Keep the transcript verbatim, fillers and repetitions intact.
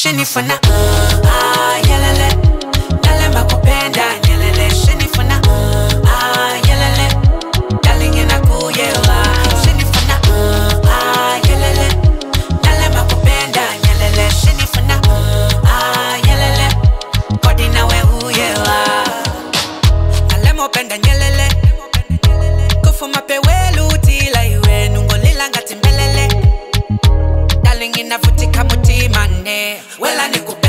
Shenifana ah yelele dale makupenda nyelele shenifana ah yelele darling inakuyewa shenifana ah yelele dale makupenda nyelele shenifana ah yelele kodi nawe uyewa dale mopenda nyelele kufuma pewelu tila iwe nungolila ngati mbelele darling inavutika mutima ne wela niku